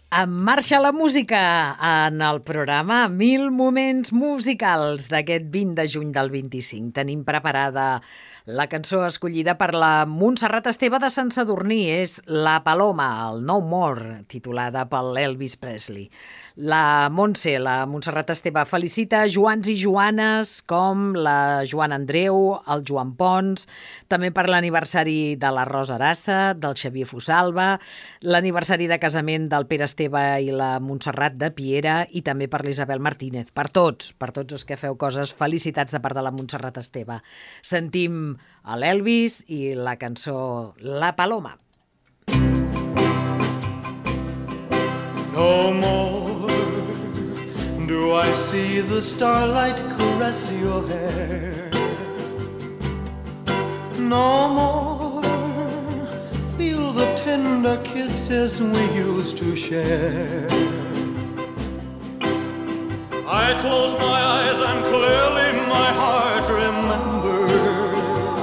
En marxa la música en el programa 1000 moments musicals d'aquest 20 de juny del 25. Tenim preparada la cançó escollida per la Montserrat Esteve de Sant Sadurní. És La Paloma, el No More, titulada per l'Elvis Presley. La Montserrat Esteve, felicita Joans i Joanes com la Joana Andreu, el Joan Pons, també per l'aniversari de la Rosa Arassa, del Xavier Fusalva, l'aniversari de casament del Pere Esteve i la Montserrat de Piera i també per l'Isabel Martínez. Per tots els que feu coses, felicitats de part de la Montserrat Esteve. Sentim a l'Elvis i la cançó La Paloma. No more do I see the starlight caress your hair. No more feel the tender kisses we used to share. I close my eyes and clearly my heart remembers.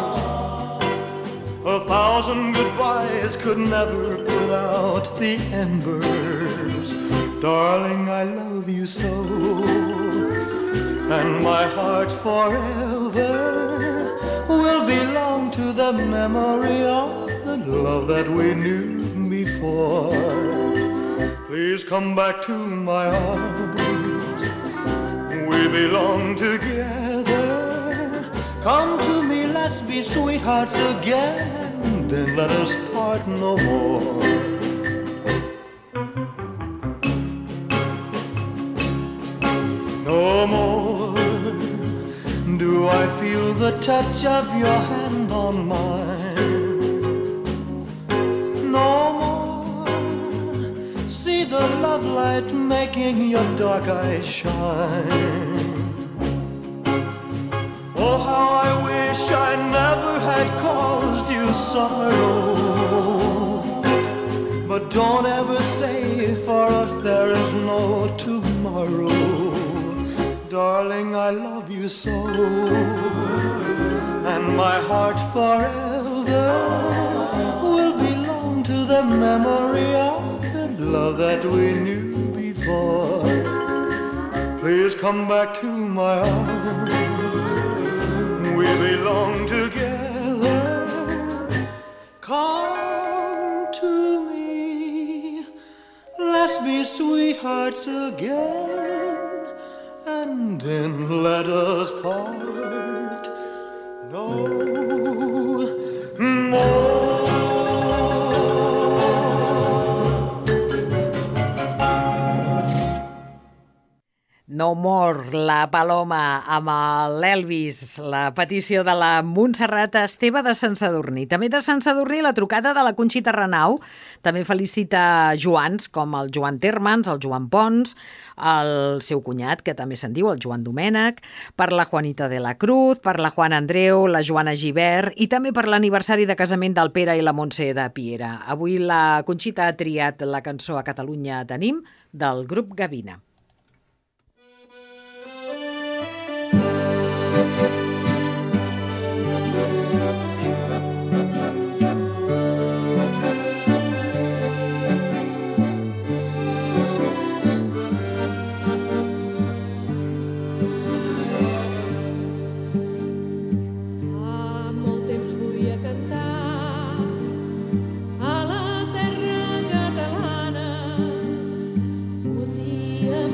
1,000 goodbyes could never put out the embers. Darling, I love you so, and my heart forever will belong to the memory of the love that we knew before. Please come back to my arms, we belong together. Come to me, let's be sweethearts again, and then let us part no more. No more do I feel the touch of your hand on mine. No more see the love light making your dark eyes shine. Oh, how I wish I never had caused you sorrow. But don't ever say for us there is no tomorrow. Darling, I love you so, and my heart forever will belong to the memory of the love that we knew before. Please come back to my arms, we belong together. Come to me, let's be sweethearts again, and then let us part no more. No More, La Paloma, amb l'Elvis, la petició de la Montserrat Esteve de Sant Sadurní. També de Sant Sadurní la trucada de la Conxita Renau. També felicita Joans, com el Joan Termans, el Joan Pons, el seu cunyat, que també se'n diu, el Joan Domènech, per la Juanita de la Cruz, per la Juana Andreu, la Joana Givert i també per l'aniversari de casament del Pere i la Montse de Piera. Avui la Conxita ha triat la cançó A Catalunya tenim del grup Gavina. A la terra catalana un dia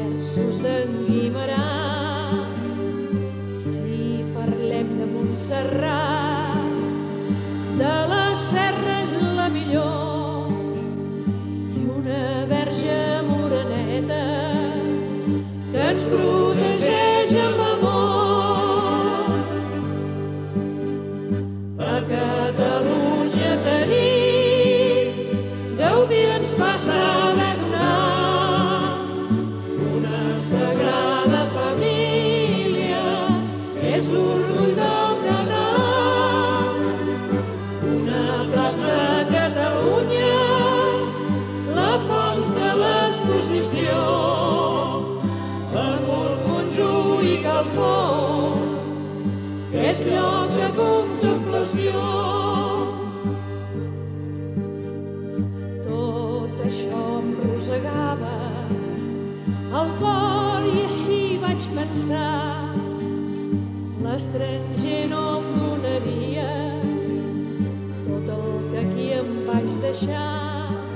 versos d'en Guimerà. Si parlem de Montserrat, de la serra és la millor, i una verge moreneta que ens protegeix amb amor. A Catalunya tenim, gaudir ens passa haver donar una sagrada família, és l'orgull del català. Una plaça a Catalunya, la font de l'exposició, amb un conjunt i calfort, que és lloc de contemplació. Tot això em rosegava al cor i així vaig pensar: l'estranger no em donaria tot el que aquí em vaig deixar.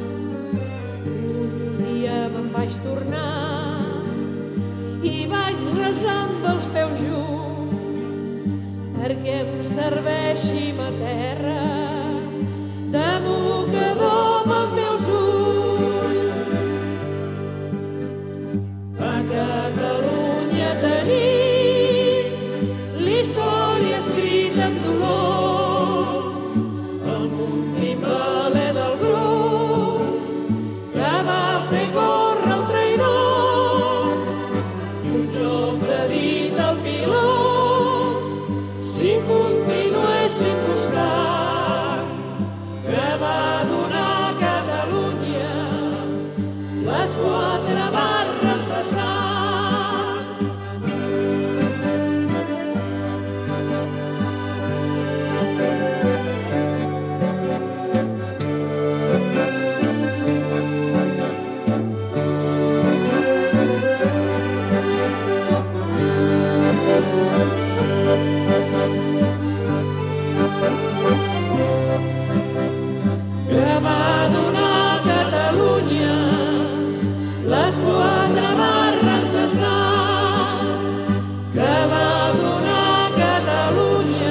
Un dia me'n vaig tornar i vaig resar amb els peus junts perquè em serveixi ma terra de mocador amb els meus ulls. A Catalunya tenim l'història escrita amb dolor, amb un pimpaler del Bruc que va fer córrer el traïdor, i un Jofre dit al Pilós si continuéssim buscant, que va donar a Catalunya les 4 barres de sang. Que va donar a Catalunya les 4 barres de sang, que va donar a Catalunya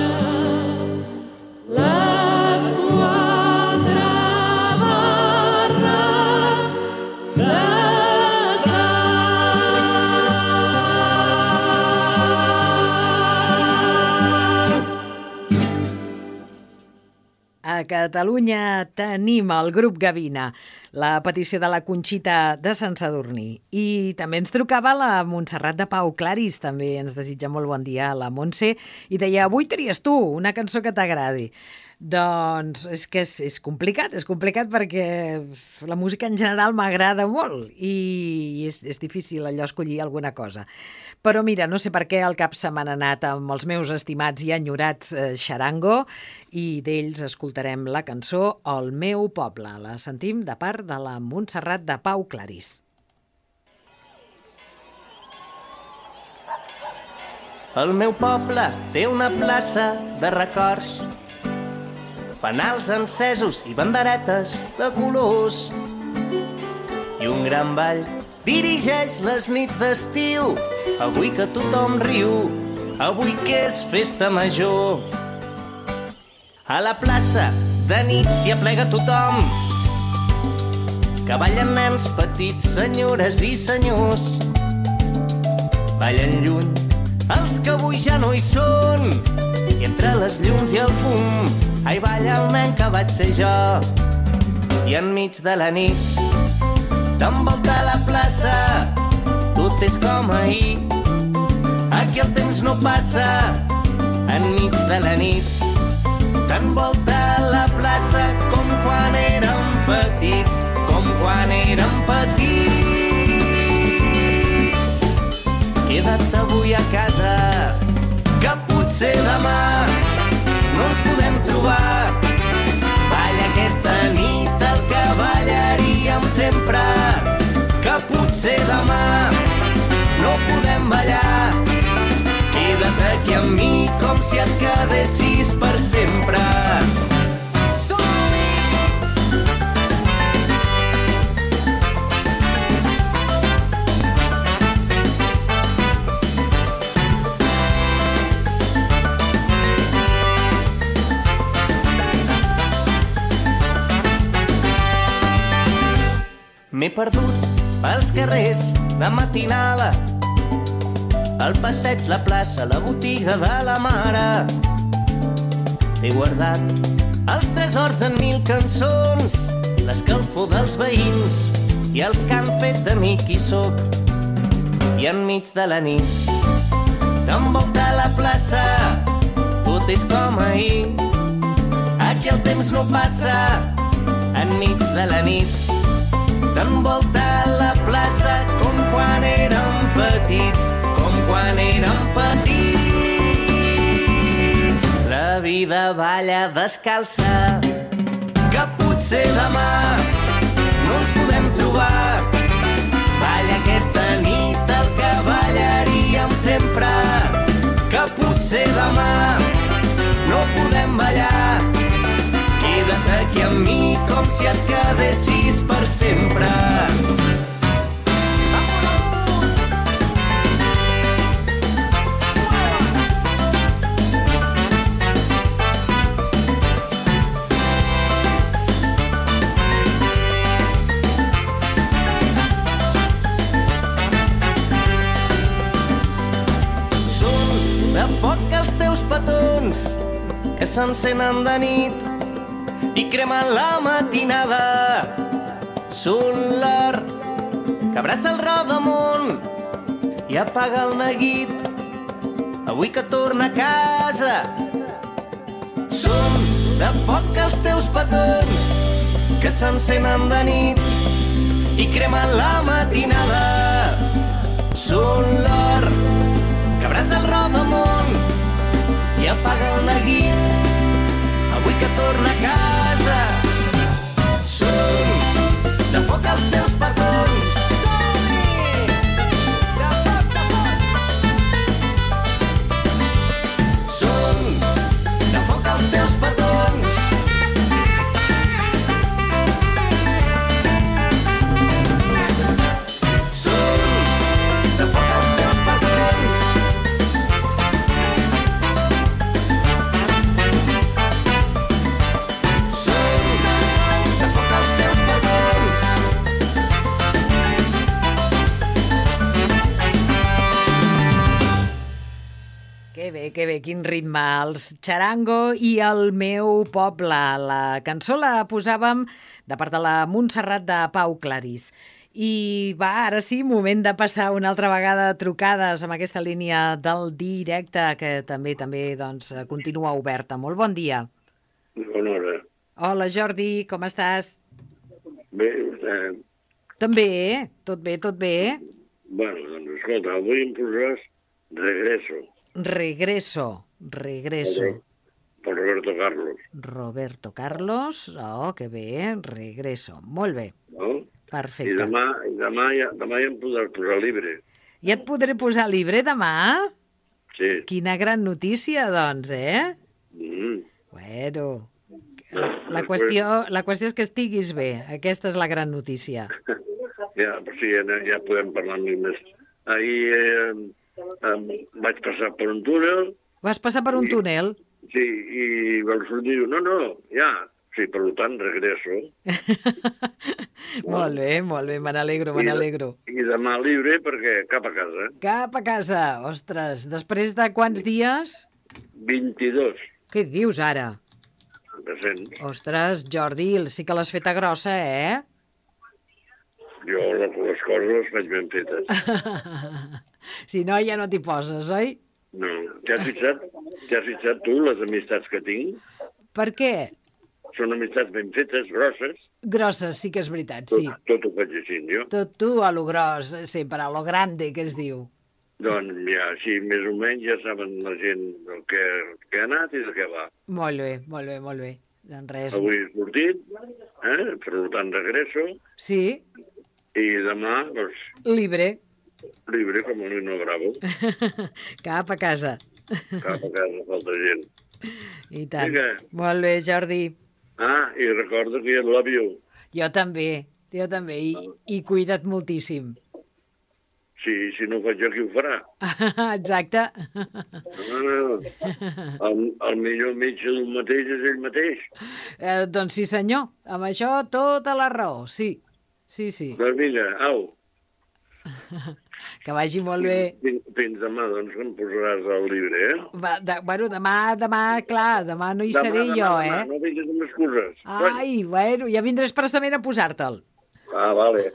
les 4 barres de A Catalunya tenim el grup Gavina, la petició de la Conxita de Sant Sadurní. I també ens trucava la Montserrat de Pau Claris, també ens desitja molt bon dia a la Montse, i deia: avui tries tu una cançó que t'agradi. Doncs és que és complicat perquè la música en general m'agrada molt i és difícil allò escollir alguna cosa. Però mira, no sé per què al cap se m'han anat amb els meus estimats i enyorats Xarango, i d'ells escoltarem la cançó El meu poble. La sentim de part de la Montserrat de Pau Claris. El meu poble té una plaça de records, fanals encesos i banderetes de colors, i un gran ball dirigeix les nits d'estiu. Avui que tothom riu, avui que és festa major. A la plaça de nit s'hi aplega tothom, que ballen nens petits, senyores i senyors. Ballen lluny els que avui ja no hi són, i entre les llums i el fum, ai, balla el nen que vaig ser jo. I enmig de la nit t'envolta la plaça, tot és com ahir, aquí el temps no passa. Enmig de la nit t'envolta la plaça com quan érem petits, com quan érem petits. Queda't avui a casa, que potser demà no ens podem trobar. Balla aquesta nit el que ballaríem sempre, que potser demà no podem ballar. Queda't aquí amb mi com si et quedessis per sempre. perdut pels carrers de matinada. El passeig, la plaça, la botiga de la mare. T'he guardat els tresors en 1000 cançons, l'escalfor dels veïns i els que han fet de mi qui sóc. I enmig de la nit t'envolta la plaça, tot és com ahir. Aquí el temps no passa, enmig de la nit t'envolta la plaça com quan érem petits, com quan érem petits. La vida balla descalça, que potser demà no ens podem trobar. Balla aquesta nit el que ballaríem sempre, que potser demà no podem ballar. Queda't aquí amb mi com si et quedessis per sempre. Que s'encenen de nit i cremen la matinada. Solar que abraça el rodamont i apaga el neguit avui que torna a casa. Som de foc els teus petons que s'encenen de nit i cremen la matinada. Solar que abraça el rodamont i apaga el neguit avui que torna a casa. Som de foc els teus petons. Som-hi! De foc, de foc! Som de foc els teus petons. Som de foc els teus petons. Que bé, quin ritme. Els Charango i el meu poble. La cançó la posàvem de part de la Montserrat de Pau Clarís. I va, ara sí, moment de passar una altra vegada trucades amb aquesta línia del directe que també doncs, continua oberta. Molt bon dia. Bona hora. Hola, Jordi, com estàs? Bé, vostè? També, tot bé, tot bé. Bueno, doncs escolta, avui em posaràs Regreso. Regreso. Per Roberto Carlos. Roberto Carlos, oh, que bé, Regreso. Molt bé, No? perfecte. I demà ja em podràs posar Libre. Ja et podré posar Libre demà? Sí. Quina gran notícia, doncs, eh? Mm. Bueno, la qüestió és que estiguis bé. Aquesta és la gran notícia. Ja, però sí, ja podem parlar més. Ahir vaig passar per un túnel. Vas passar per un túnel? Sí, i vam sortir i diu, no, ja. Sí, per tant, regreso. Molt bé, me n'alegro. I demà Libre perquè cap a casa. Cap a casa, ostres. Després de quants dies? 22. Què dius ara? Recents. Ostres, Jordi, sí que l'has feta grossa, eh? Jo les coses les faig ben fetes. Si no, ja no t'hi poses, oi? No. T'has fixat tu les amistats que tinc? Per què? Són amistats ben fetes, grosses. Grosses, sí que és veritat, sí. Tot ho faig així, jo. Tot tu a lo gros, sempre, a lo grande, que es diu. Doncs ja, així més o menys ja saben la gent del que ha anat i del que va. Molt bé. Doncs res. Avui he sortit, per tant regreso, Sí, i demà, doncs, Libre. Libre com un hino bravo. Cap a casa. Cap a casa, falta gent. I tant. Vinga. Molt bé, Jordi. I recorda que jo et love you. Jo també. I cuida't moltíssim. Sí, si no ho faig jo, qui ho farà? Exacte. El millor metge d'un mateix és ell mateix. Doncs sí, senyor. Amb això tota la raó, sí. Sí, sí. Doncs vinga, au. Que vagi molt bé. Fins demà, doncs, que em posaràs el llibre, Bueno, demà, clar, demà no hi seré jo, demà, no vinguis amb excuses. Ai, bueno, ja vindré expressament a posar-te'l. Vale.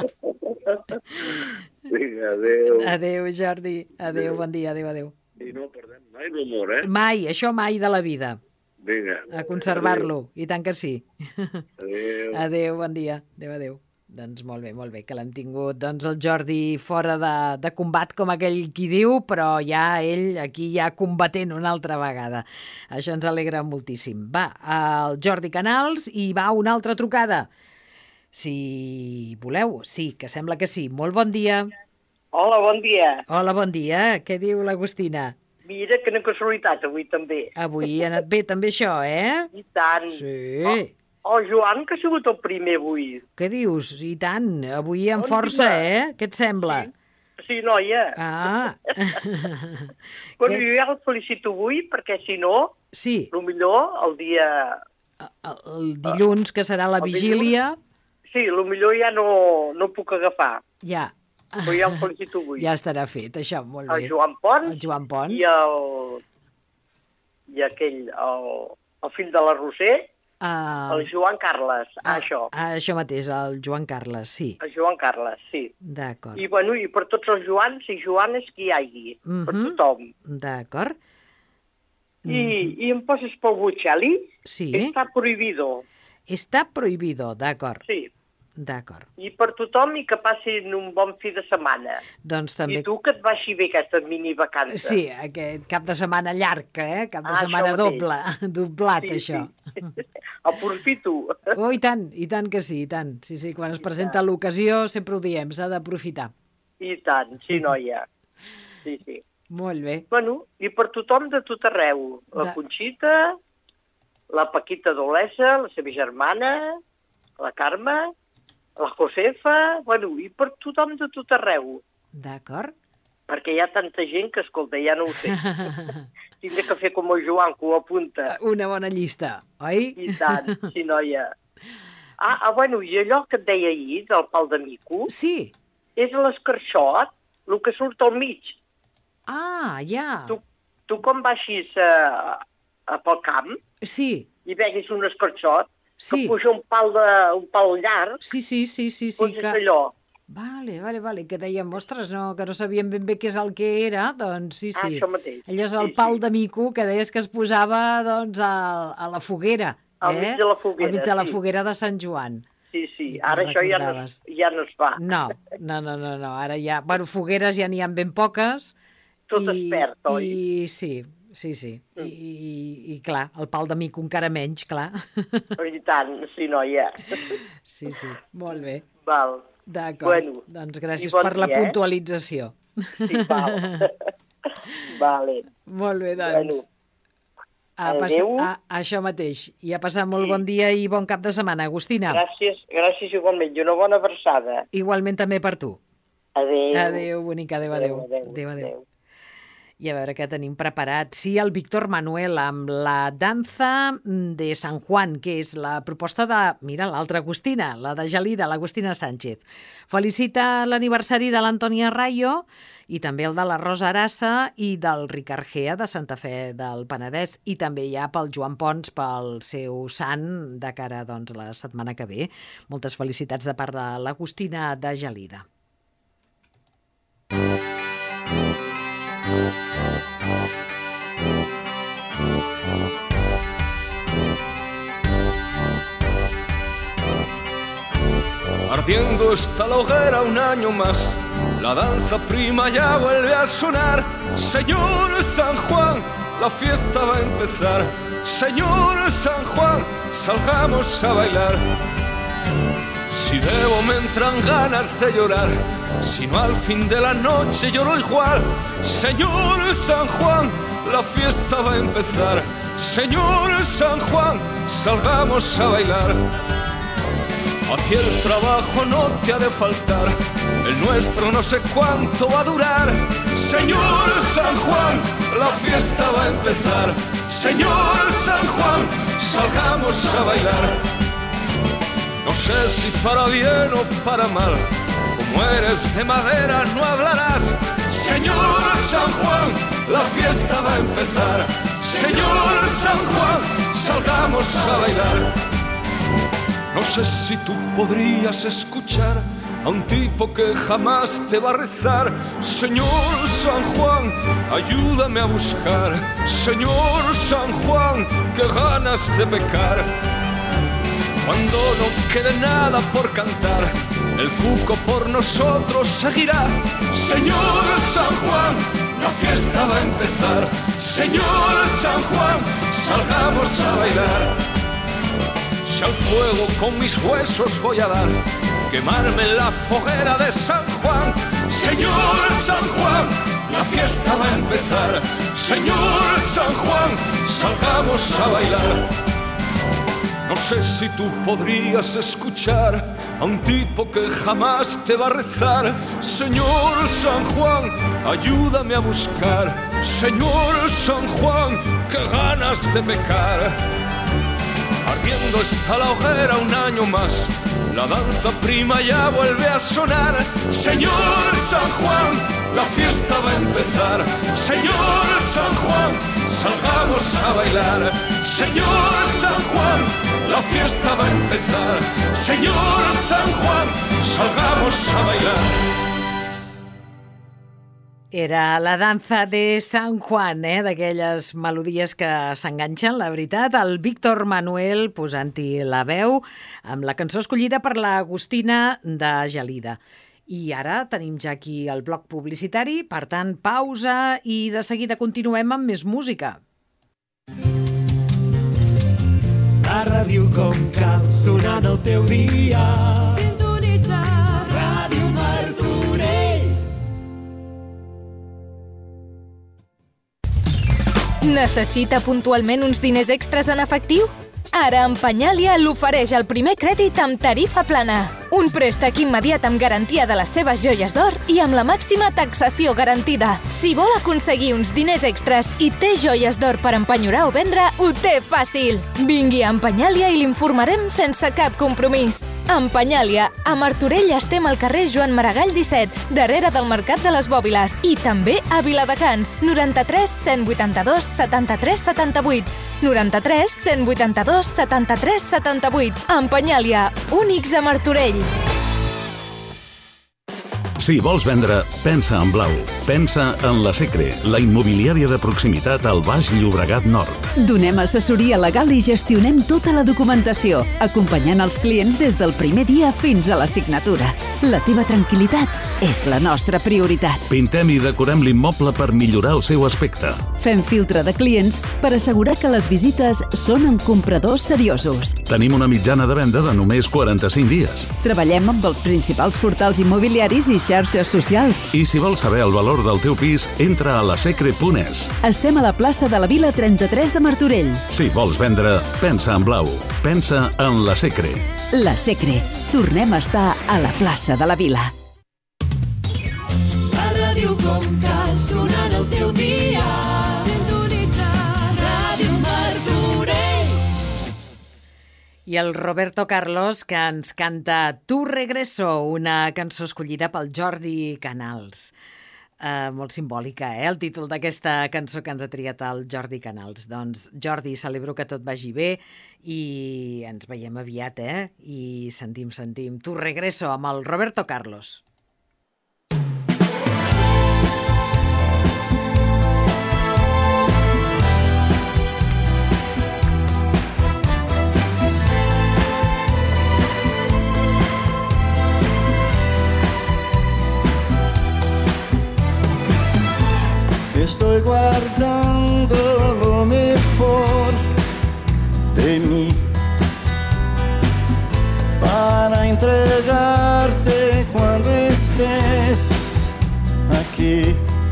Vinga, adéu. Adéu, Jordi. Adéu, bon dia, adéu. I no perdem mai l'humor, Mai, això mai de la vida. Vinga. A conservar-lo, i tant que sí. Adéu. Adéu, bon dia. Adéu. Doncs molt bé, que l'hem tingut el Jordi fora de combat, com aquell qui diu, però ja ell aquí ja combatent una altra vegada. Això ens alegra moltíssim. Va, el Jordi Canals i va una altra trucada. Si voleu, sí, que sembla que sí. Molt bon dia. Hola, bon dia. Hola, bon dia. Què diu l'Agustina? Mira, quina casualitat, avui també. Avui ha anat bé també això, I tant. Sí. El Joan, que ha sigut el primer avui. Què dius? I tant. Avui amb força, Què et sembla? Sí, noia. Bueno, jo ja el felicito avui, perquè si no, millor el dia... El dilluns, que serà la vigília... Sí, millor ja no puc agafar. Ja. Però ja el felicito avui. Ja estarà fet, això, molt bé. El Joan Pons. El Joan Pons. I aquell, el fill de la Roser, el Joan Carles, això. Això mateix, el Joan Carles, sí. El Joan Carles, sí. D'acord. I per tots els Joans i Joanes que hi hagi, per tothom. D'acord. I em poses pel Bocelli? Sí. Està prohibido. Està prohibido, d'acord. Sí. D'acord. I per tothom i que passin un bon fi de setmana. Doncs també... I tu que et vagi bé aquesta mini-vacança. Sí, aquest cap de setmana llarg, Cap de setmana doble, doblat, això. Aprofito. Oh, i tant que sí, i tant. Sí, quan es presenta l'ocasió sempre ho diem, s'ha d'aprofitar. I tant, sí, noia. Sí. Molt bé. Bueno, i per tothom de tot arreu. La Conxita, la Paquita d'Olesa, la seva germana, la Carme, la Josefa, i per tothom de tot arreu. D'acord. Perquè hi ha tanta gent que, escolta, ja no ho sé. Tindré que fer com el Joan, que ho apunta. Una bona llista, oi? I tant, sí, noia. I allò que et deia ahir, del pal de mico... Sí. És l'escarxot, el que surt al mig. Ja. Tu quan baixis pel camp... Sí. I veguis un escarxot, sí. Que puja un pal llarg... Sí. Doncs és allò. Vale, que dèiem, ostres, que no sabíem ben bé què és el que era, doncs sí. Això mateix. Allò és el pal de mico que deies que es posava, doncs, a la foguera. Al mig de la foguera, al mig de la foguera de Sant Joan. Sí, ara això ja no es fa. No, ara ja... Bueno, fogueres ja n'hi ha ben poques. Tot es perd, oi? Sí. I clar, el pal de mico encara menys, clar. I tant, sí, noia. Sí, molt bé. Val. D'acord, doncs gràcies per la puntualització. Sí, val. Vale. Molt bé, doncs. Adéu. Això mateix. I a passar molt bon dia i bon cap de setmana, Agustina. Gràcies igualment. I una bona abraçada. Igualment també per tu. Adéu. Adéu, bonica. Adéu. I a veure què tenim preparat. Sí, el Víctor Manuel amb la danza de San Juan, que és la proposta de, mira, l'altra Agustina, la de Gelida, l'Agustina Sánchez. Felicita l'aniversari de l'Antònia Rayo i també el de la Rosa Arassa i del Ricard Gea de Santa Fe del Penedès, i també hi ha pel Joan Pons pel seu sant de cara, doncs, la setmana que ve. Moltes felicitats de part de l'Agustina de Gelida. Ardiendo está la hoguera un año más, la danza prima ya vuelve a sonar. Señor San Juan, la fiesta va a empezar. Señor San Juan, salgamos a bailar. Si debo me entran ganas de llorar, si no al fin de la noche lloro igual. Señor San Juan, la fiesta va a empezar. Señor San Juan, salgamos a bailar. A ti el trabajo no te ha de faltar, el nuestro no sé cuánto va a durar. Señor San Juan, la fiesta va a empezar. Señor San Juan, salgamos a bailar. No sé si para bien o para mal, como eres de madera no hablarás. Señor San Juan, la fiesta va a empezar. Señor San Juan, salgamos a bailar. No sé si tú podrías escuchar a un tipo que jamás te va a rezar. Señor San Juan, ayúdame a buscar. Señor San Juan, qué ganas de pecar. Cuando no quede nada por cantar, el cuco por nosotros seguirá. Señor San Juan, la fiesta va a empezar. Señor San Juan, salgamos a bailar. Si al fuego con mis huesos voy a dar, quemarme en la foguera de San Juan. Señor San Juan, la fiesta va a empezar. Señor San Juan, salgamos a bailar. No sé si tú podrías escuchar a un tipo que jamás te va a rezar. Señor San Juan, ayúdame a buscar. Señor San Juan, qué ganas de pecar. Ardiendo está la hoguera un año más, la danza prima ya vuelve a sonar. Señor San Juan, la fiesta va a empezar. Señor San Juan, salgamos a bailar. Señor San Juan, la fiesta va a empezar. Señor San Juan, salgamos a bailar. Era la danza de San Juan, d'aquelles melodies que s'enganxen, la veritat. El Víctor Manuel posant-hi la veu amb la cançó escollida per l'Agustina de Gelida. I ara tenim ja aquí el bloc publicitari, per tant, pausa i de seguida continuem amb més música. La ràdio com cal, sonant el teu dia. Sintonitzar Ràdio Martorell. Necessita puntualment uns diners extras en efectiu? Ara Empenyàlia l'ofereix el primer crèdit amb tarifa plana. Un préstec immediat amb garantia de les seves joies d'or i amb la màxima taxació garantida. Si vol aconseguir uns diners extras i té joies d'or per empenyorar o vendre, ho té fàcil. Vingui a Empenyàlia i l'informarem sense cap compromís. Empenyàlia. A Martorell estem al carrer Joan Maragall 17, darrere del Mercat de les Bòbiles, i també a Viladecans, 93 182 73 78. 93 182 73 78. Empenyàlia. Únics a Martorell. Si vols vendre, pensa en blau. Pensa en la Secre, la immobiliària de proximitat al Baix Llobregat Nord. Donem assessoria legal i gestionem tota la documentació, acompanyant els clients des del primer dia fins a la signatura. La teva tranquil·litat és la nostra prioritat. Pintem i decorem l'immoble per millorar el seu aspecte. Fem filtre de clients per assegurar que les visites són amb compradors seriosos. Tenim una mitjana de venda de només 45 dies. Treballem amb els principals portals immobiliaris i xarxes socials. I si vols saber el valor del teu pis, entra a lasecre.es. Estem a la plaça de la Vila 33 de Martorell. Si vols vendre, pensa en blau. Pensa en la Secre. La Secre. Tornem a estar a la plaça de la Vila. La ràdio com cal, sonant el teu dia. Sintonitzar Ràdio Martorell. I el Roberto Carlos, que ens canta Tu regreso, una cançó escollida pel Jordi Canals. Molt simbòlica, el títol d'aquesta cançó que ens ha triat el Jordi Canals. Doncs, Jordi, celebro que tot vagi bé i ens veiem aviat, I sentim Tu regreso amb el Roberto Carlos. Estoy guardando lo mejor de mí para entregarte cuando estés aquí.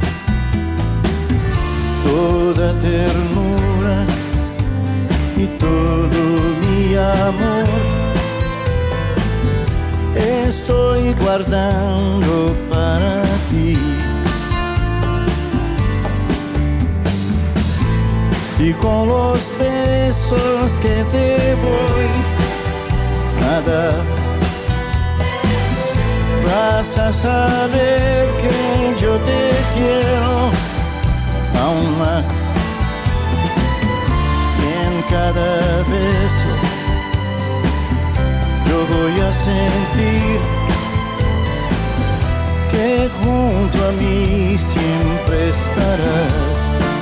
Toda ternura y todo mi amor estoy guardando para ti. Y con los besos que te voy nada. Vas a saber que yo te quiero aún más. Y en cada beso yo voy a sentir que junto a mí siempre estarás.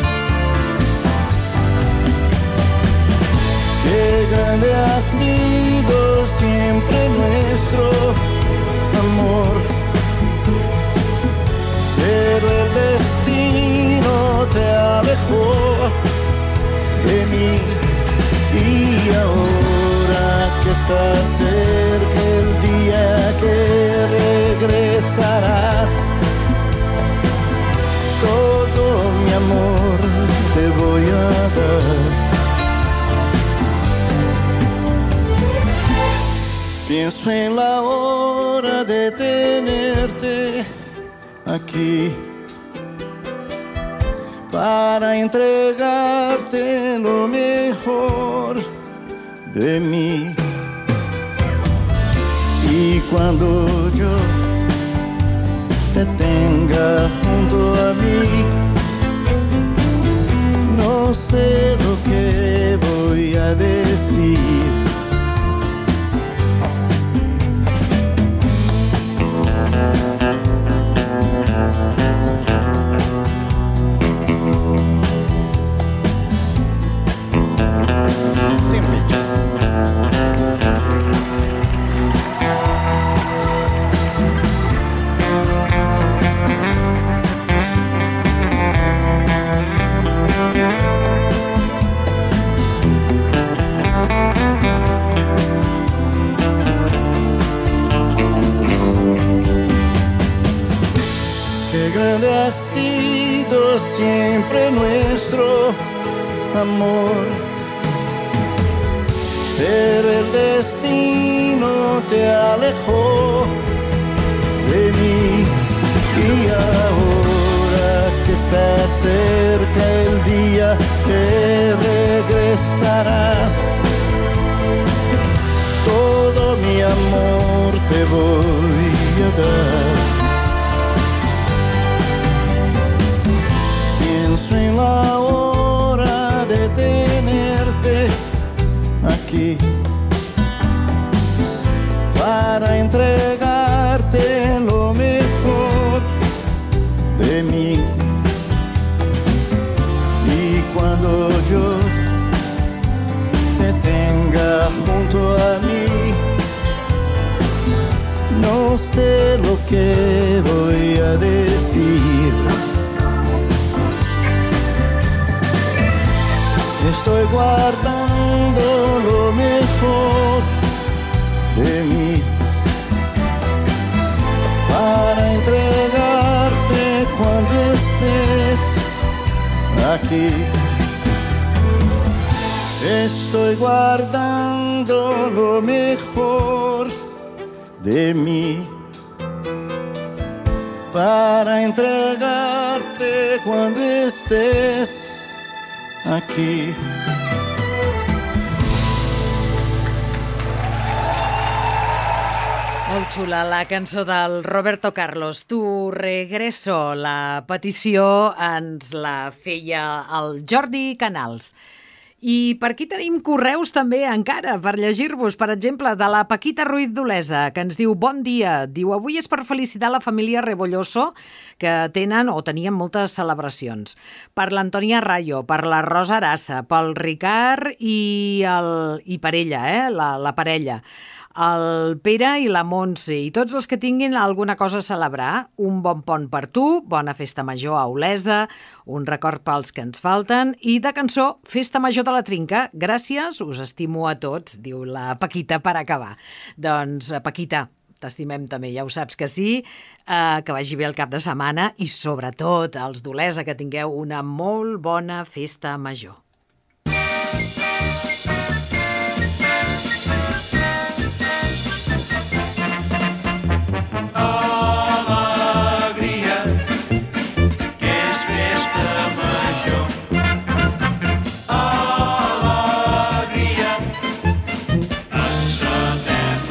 Qué grande ha sido siempre nuestro amor, pero el destino te alejó de mí. Y ahora que está cerca el día que regresarás, todo mi amor te voy a dar. Pienso en la hora de tenerte aquí para entregarte lo mejor de mí. Y cuando yo te tenga junto a mí, no sé lo que voy a decir. Grande ha sido siempre nuestro amor, pero el destino te alejó de mí. Y ahora que está cerca el día que regresarás, todo mi amor te voy a dar. Pienso en la hora de tenerte aquí para entregarte lo mejor de mí. Y cuando yo te tenga junto a mí, no sé lo que voy a decir. Estoy guardando lo mejor de mí para entregarte cuando estés aquí. Estoy guardando lo mejor de mí para entregarte cuando estés aquí. Molt xula la cançó del Roberto Carlos, Tu regreso. La petició ens la feia el Jordi Canals. I per aquí tenim correus també encara per llegir-vos. Per exemple, de la Paquita Ruiz d'Olesa, que ens diu bon dia. Diu, avui és per felicitar la família Rebolloso, que tenen o tenien moltes celebracions. Per l'Antònia Rayo, per la Rosa Arassa, pel Ricard i per ella, la parella. El Pere i la Montse i tots els que tinguin alguna cosa a celebrar. Un bon pont per tu, bona festa major a Olesa, un record pels que ens falten i de cançó Festa Major de la Trinca. Gràcies, us estimo a tots, diu la Paquita per acabar. Doncs, Paquita, t'estimem també, ja ho saps que sí, que vagi bé el cap de setmana i sobretot els d'Olesa que tingueu una molt bona festa major. Sabem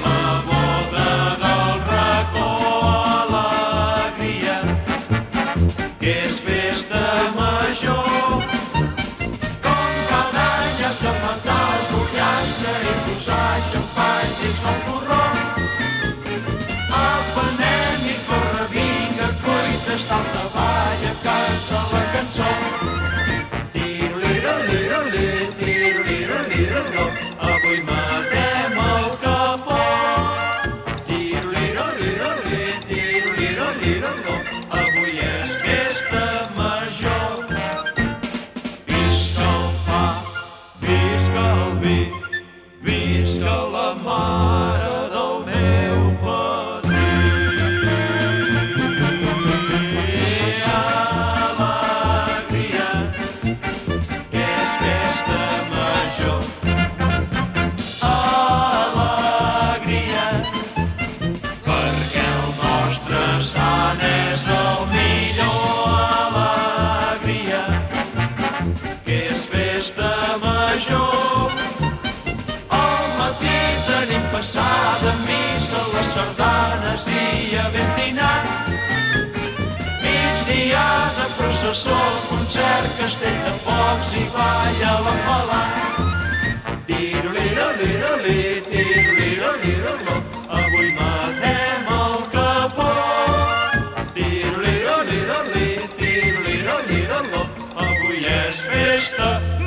sóc un cert castell de focs i balla l'enfalat. Tiro-liro-liro-li, tiro-liro-liro-lo, avui matem el capó. Tiro-liro-liro-li, tiro-liro-liro-lo, avui és festa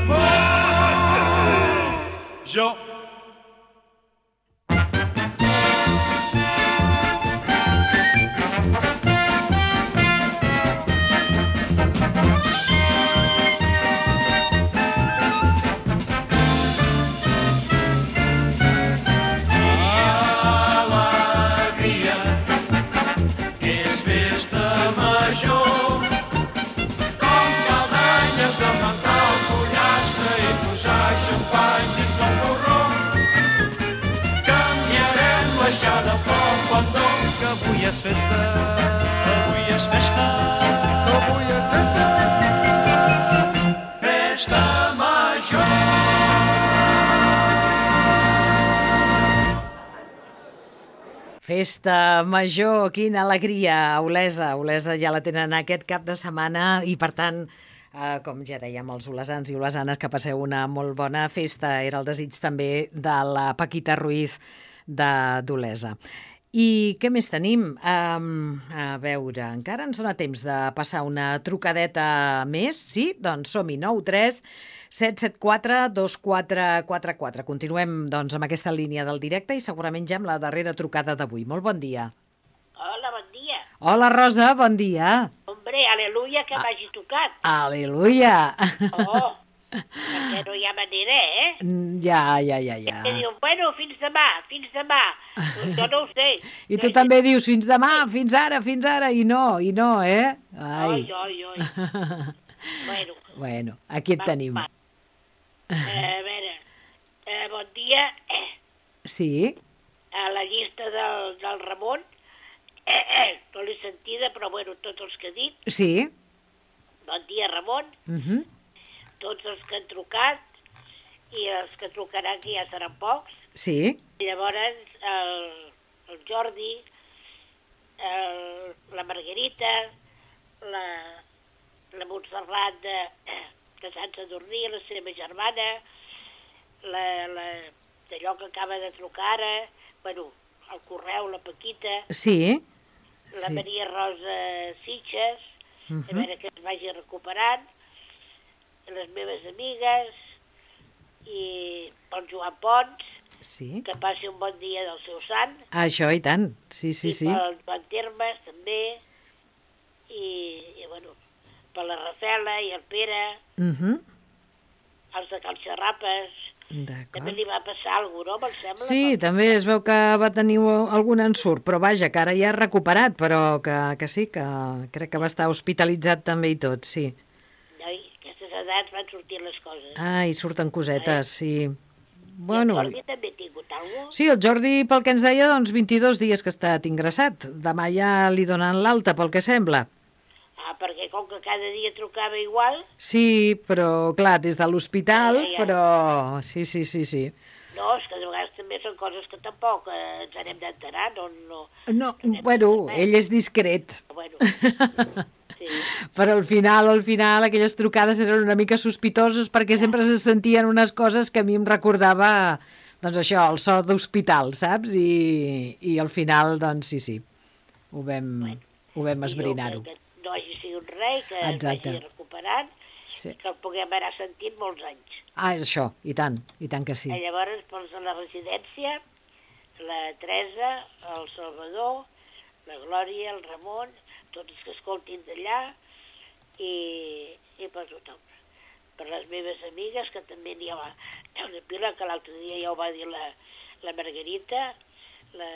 major. Avui és festa, avui és festa, avui és festa, festa major. Festa major, quina alegria, Olesa. Olesa ja la tenen aquest cap de setmana i, per tant, com ja dèiem, els olesans i olesanes, que passeu una molt bona festa. Era el desig també de la Paquita Ruiz d'Olesa. I què més tenim? A veure, encara ens dona temps de passar una trucadeta més? Sí? Doncs som-hi, 9 3 774 2444. Continuem doncs, amb aquesta línia del directe i segurament ja amb la darrera trucada d'avui. Molt bon dia. Hola, bon dia. Hola, Rosa, bon dia. Hombre, aleluia, que m'hagi tocat. Aleluia. Oh, perquè no hi ha manera, Ja. Que diu, bueno, fins demà. Jo no ho sé. I tu també dius, fins demà, fins ara, i no, eh? Ai. Bueno, aquí et tenim. A veure, bon dia. Sí? A la llista del Ramon, no l'he sentida, però bueno, tots els que ha dit. Sí. Bon dia, Ramon. Tots els que han trucat i els que trucaran, que ja seran pocs. Sí. I llavors el Jordi, la Margarita, la Montserrat de Sant Sadurní, la seva germana, d'allò que acaba de trucar ara, bueno, el correu, la Paquita, sí. La Maria Rosa Sitges, a veure que es vagi recuperant, les meves amigues, i el Joan Pons, sí. Que passi un bon dia del seu sant. Això, i tant, sí. I pel Joan Termes, també, i bueno, per la Rafela i el Pere, els de Cal Xarrapes, també li va passar alguna cosa, no, me'n sembla? Sí, també es veu que va tenir algun ensurt, però vaja, que ara ja ha recuperat, però que sí, que crec que va estar hospitalitzat també i tot, sí. Aquestes edats van sortir les coses. Ai, surten cosetes, sí. Bueno, i el Jordi també ha tingut alguna cosa? Sí, el Jordi, pel que ens deia, doncs 22 dies que ha estat ingressat. Demà ja li donen l'alta, pel que sembla. Perquè com que cada dia trucava igual... Sí, però clar, des de l'hospital, però... Sí. No, és que de vegades també són coses que tampoc ens n'hem d'enterar, No, bueno, ell és discret. Bueno, sí. Però al final, aquelles trucades eren una mica sospitoses perquè sempre se sentien unes coses que a mi em recordava, doncs això, el so d'hospital, saps? I al final, doncs sí, ho vam esbrinar-ho. Que no hagi sigut res, que es vagi recuperant, que el puguem anar sentint molts anys. És això, i tant que sí. Llavors, pels de la residència, la Teresa, el Salvador, la Glòria, el Ramon, tots els que escoltin d'allà, i per tothom. Per les meves amigues, que també n'hi ha una pila, que l'altre dia ja ho va dir la Margarita, la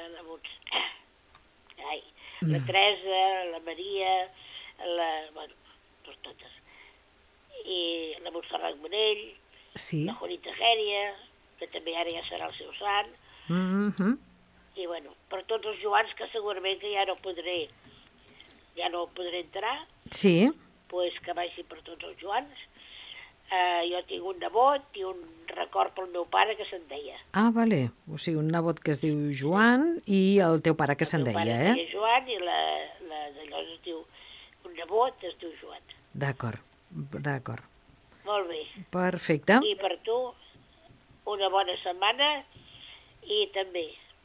Teresa, la Maria, bueno, totes. I la Montserrat Monell, la Juanita Gèria, que també ara ja serà el seu sant, i bueno, per tots els Joans, que segurament que ja no podré entrar, pues que vagi per tots els Joans. Jo tinc un nebot i un record pel meu pare que se'n deia. Vale. O sigui, un nebot que es diu Joan i el teu pare que se'n deia, El meu pare es deia Joan i d'allò es diu, un nebot es diu Joan. D'acord. Molt bé. Perfecte. I per tu, una bona setmana i també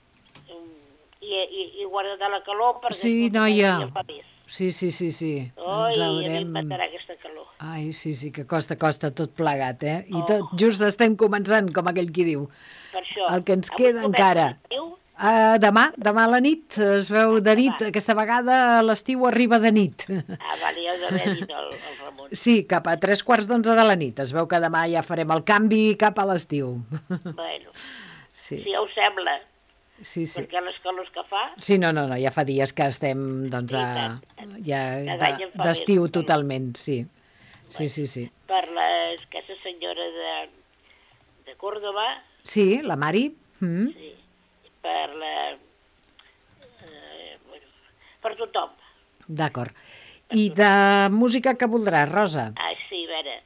i guarda de la calor perquè sí, noia. Ja fa més. Sí. Oi, em matarà aquesta calor. Ai, sí, que costa tot plegat, I tot just estem començant, com aquell qui diu. Per això. El que ens queda encara. Demà a la nit, es veu de nit, aquesta vegada l'estiu arriba de nit. Vale, ja ho d'haver dit el Ramon. Sí, cap a 3:15 de la nit, es veu que demà ja farem el canvi cap a l'estiu. Bueno, sí, ja ho sembla. Sí. Perquè les calors que fa... Sí, no, ja fa dies que estem, doncs, d'estiu totalment, sí. Sí. Per aquesta senyora de Córdoba... Sí, la Mari. Sí, per tothom. D'acord. I de música que voldràs, Rosa? Sí, a veure...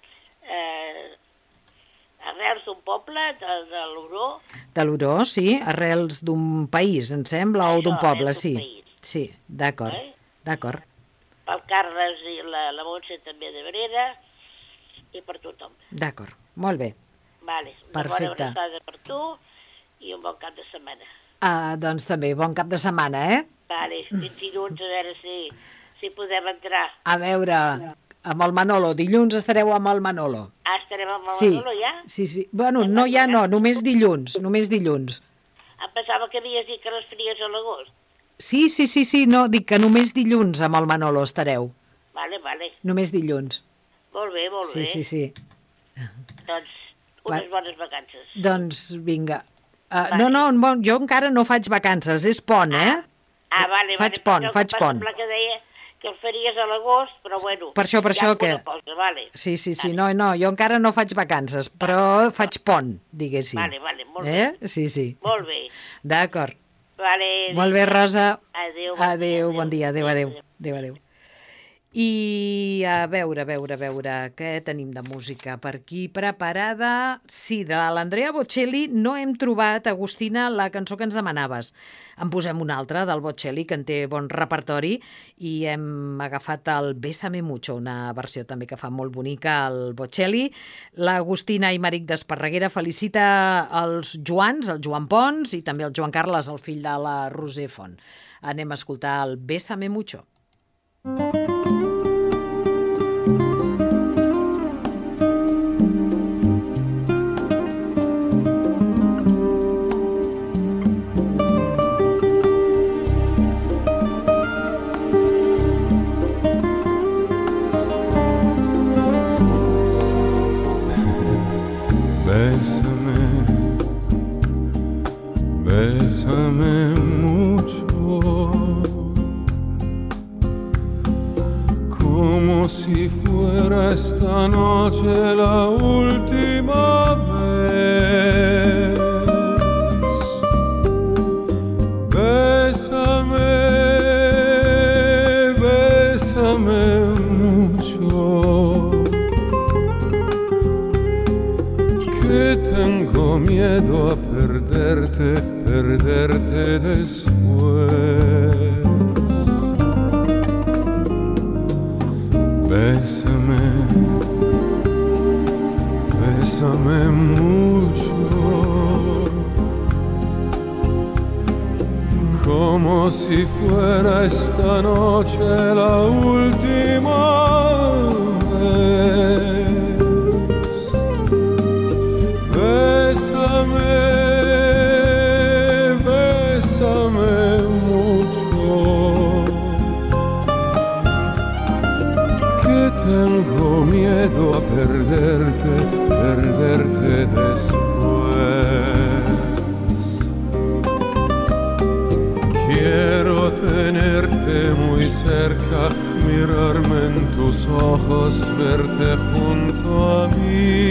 Arrels d'un poble, de l'Oró. De l'Oró, sí. Arrels d'un país, em sembla, o d'un poble, sí. Sí, d'acord. D'acord. Pel Carles i la Montse també de Brera i per tothom. D'acord, molt bé. Vale. Perfecte. Una bona abraçada per tu i un bon cap de setmana. Doncs també, bon cap de setmana, Vale, dilluns, a veure si podem entrar. A veure, amb el Manolo. Dilluns estareu amb el Manolo. Estarem amb el Manolo, ja? Sí. Bueno, només dilluns. Em pensava que havies dit que les faries a l'agost. Sí, no, dic que només dilluns amb el Manolo estareu. Vale. Només dilluns. Molt bé. Sí. Doncs, unes bones vacances. Doncs, vinga. No, jo encara no faig vacances, és pont, Vale. Faig pont. Em sembla que deia que el faries a l'agost, però bueno... Per això que... Cosa, vale. Sí, no, jo encara no faig vacances, però faig pont, diguéssim. Vale, molt bé. Sí. Molt bé. D'acord. Vale. Molt bé, Rosa. Adéu, bon dia. Adéu. I a veure, què tenim de música per aquí preparada? Sí, de l'Andrea Bocelli no hem trobat, Agustina, la cançó que ens demanaves. En posem una altra, del Bocelli, que en té bon repertori, i hem agafat el Bésame Mucho, una versió també que fa molt bonica, el Bocelli. L'Agustina Aimeric d'Esparreguera felicita els Joans, el Joan Pons, i també el Joan Carles, el fill de la Roser Font. Anem a escoltar el Bésame Mucho. Bésame mucho, como si fuera esta noche la última vez. Bésame mucho, que tengo miedo a perderte después. Bésame mucho, como si fuera esta noche la última vez. Bésame mucho, que tengo miedo a perderte después. Quiero tenerte muy cerca, mirarme en tus ojos, verte junto a mí.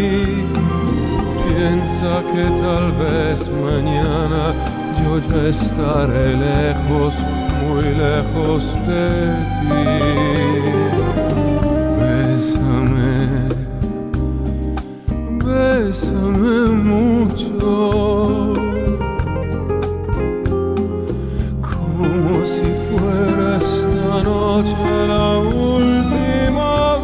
Piensa que tal vez mañana yo ya estaré lejos, muy lejos de ti. Bésame mucho, como si fuera esta noche la última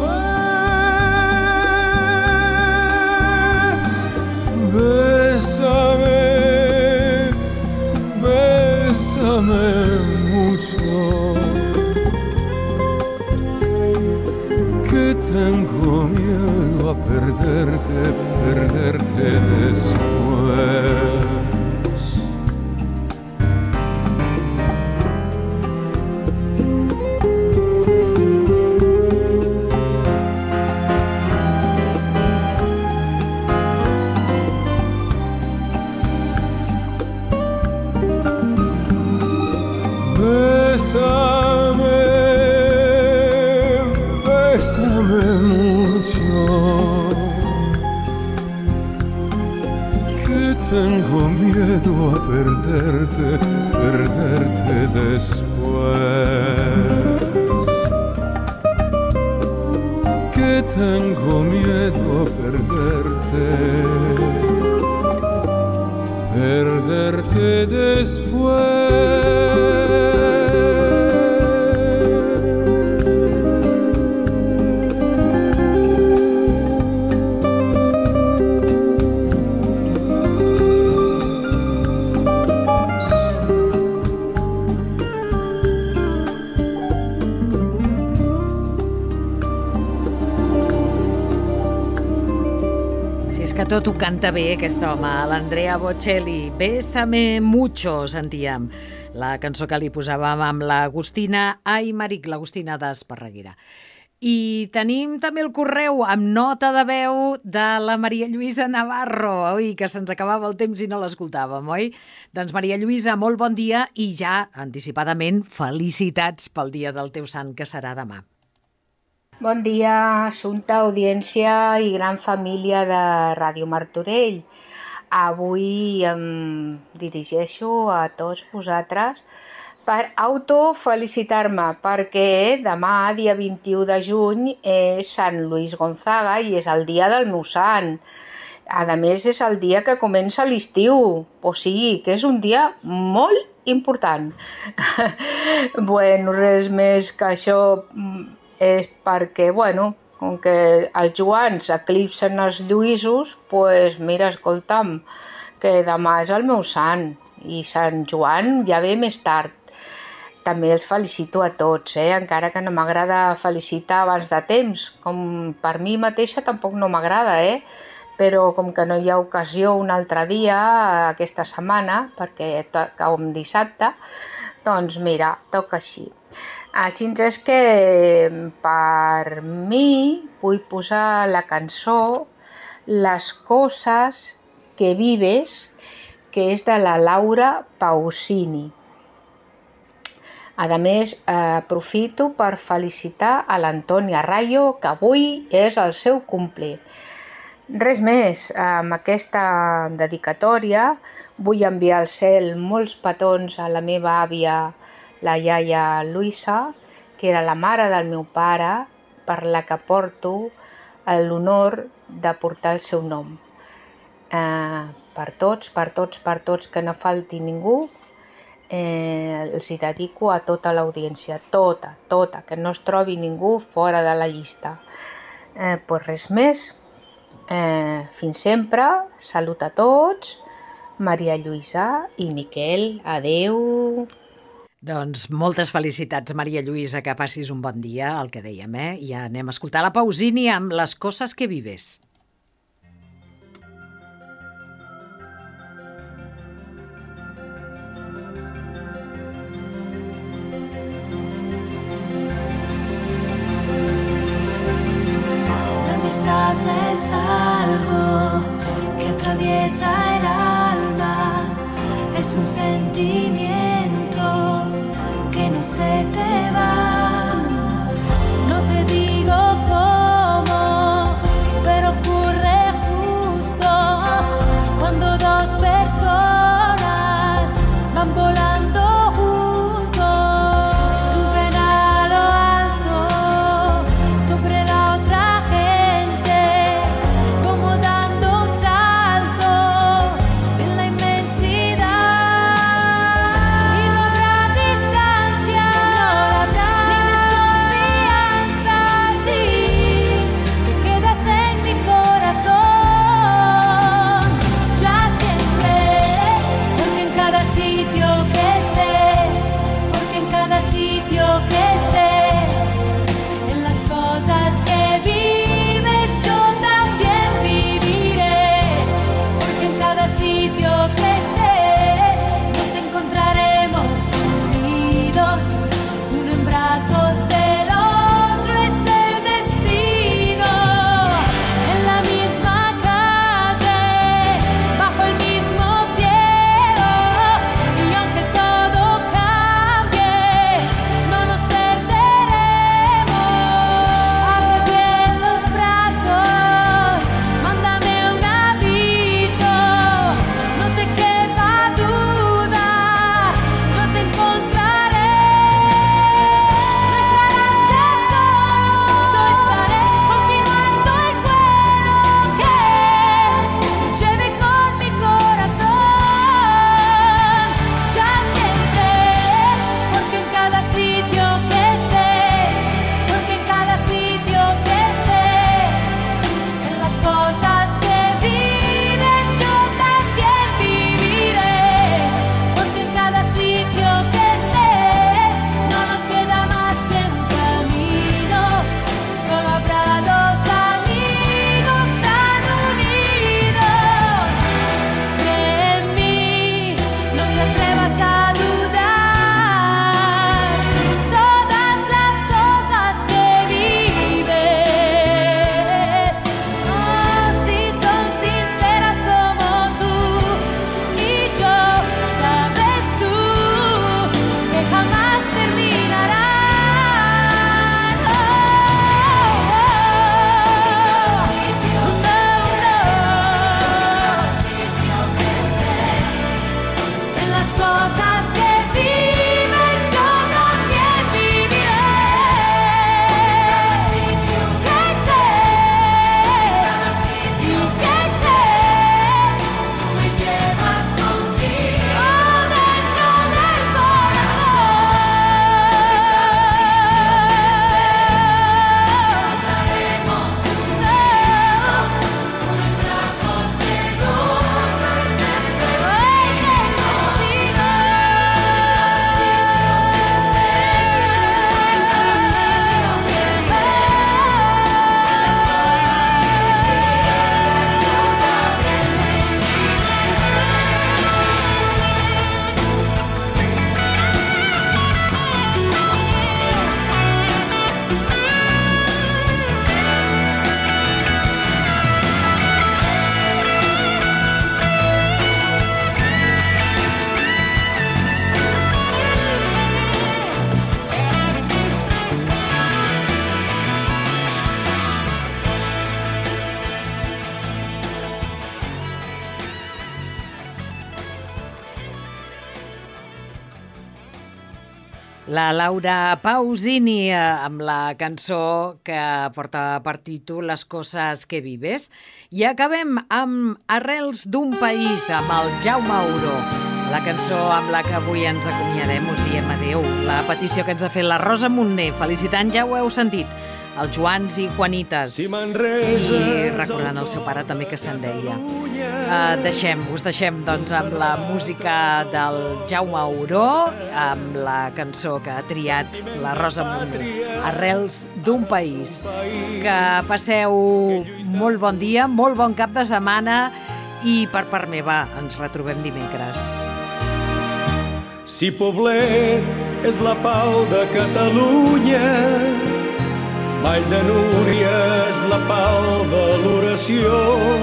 tengo miedo a perderte después. Bésame mucho, que tengo miedo a perderte después. Que tengo miedo a perderte después. Tot ho canta bé, aquest home, l'Andrea Bocelli. Bésame mucho, sentíem. La cançó que li posàvem amb l'Agustina Aymeric, l'Agustina d'Esparreguera. I tenim també el correu amb nota de veu de la Maria Lluïsa Navarro, oi, que se'ns acabava el temps i no l'escoltàvem, oi? Doncs Maria Lluïsa, molt bon dia i ja, anticipadament, felicitats pel dia del teu sant, que serà demà. Bon dia, Assumpta, audiència i gran família de Ràdio Martorell. Avui em dirigeixo a tots vosaltres per autofelicitar-me, perquè demà, dia 21 de juny, és Sant Luis Gonzaga i és el dia del meu sant. A més, és el dia que comença l'estiu, o sigui, que és un dia molt important. Bueno, res més que això és perquè, bueno, com que els Joans eclipsen els Lluïsos, doncs mira, escolta'm, que demà és el meu sant i Sant Joan ja ve més tard. També els felicito a tots, encara que no m'agrada felicitar abans de temps, com per mi mateixa tampoc no m'agrada, però com que no hi ha ocasió un altre dia aquesta setmana, perquè cau en dissabte, doncs mira, toca així. Així és que per mi vull posar la cançó Les coses que vives, que és de la Laura Pausini. A més, aprofito per felicitar a l'Antònia Rayo, que avui és el seu cumple. Res més, amb aquesta dedicatòria vull enviar al cel molts petons a la meva àvia, la iaia Luisa, que era la mare del meu pare, per la que porto l'honor de portar el seu nom. Per tots, que no falti ningú, els hi dedico a tota l'audiència, tota, que no es trobi ningú fora de la llista. Pues res més, fins sempre, salut a tots, Maria Lluïsa i Miquel, adeu. Doncs moltes felicitats, Maria Lluïsa, que passis un bon dia, el que dèiem, I anem a escoltar la Pausini amb Les coses que vives. La amistad es algo que atraviesa el alma, es un sentimiento que no se te va. No te digo cómo, pero ocurre justo cuando dos personas van volando juntos, suben a lo alto sobre la otra gente, como dando un salto en la inmensidad. Sí. La Laura Pausini amb la cançó que porta per títol Les coses que vives. I acabem amb Arrels d'un país, amb el Jaume Auró. La cançó amb la que avui ens acomiadem, us diem adeu. La petició que ens ha fet la Rosa Montner, felicitant, ja ho heu sentit, els Joans i Juanites. I recordant el seu pare també, que se'n deia. Us deixem doncs amb la música del Jaume Auró, amb la cançó que ha triat la Rosa Montner, Arrels d'un país. Que passeu molt bon dia, molt bon cap de setmana i per part meva ens retrobem dimecres. Si Poblet és la pau de Catalunya, Vall de Núria és la pau de l'oració.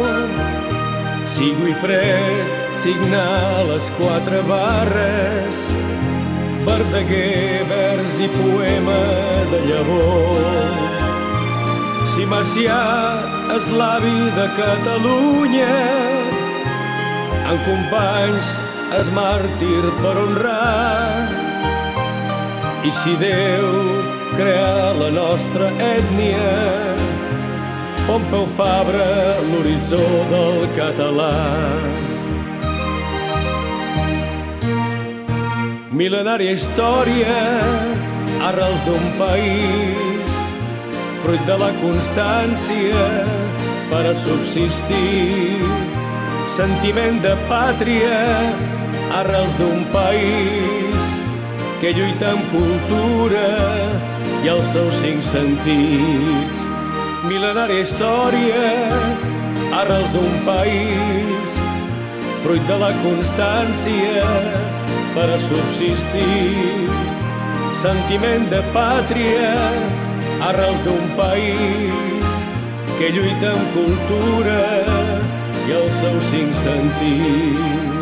Si Guifred signar les 4 barres, Verdaguer vers i poema de llavor. Si Macià és l'avi de Catalunya, en Companys és màrtir per honrar. I si Déu crea la nostra ètnia, Pompeu Fabra l'horitzó del català. Mil·lenària història, arrels d'un país, fruit de la constància per a subsistir. Sentiment de pàtria, arrels d'un país que lluita amb cultura i els seus 5 sentits. Mil·lenària història, arrels d'un país, fruit de la constància per a subsistir. Sentiment de pàtria, arrels d'un país que lluita amb cultura i els seus 5 sentits.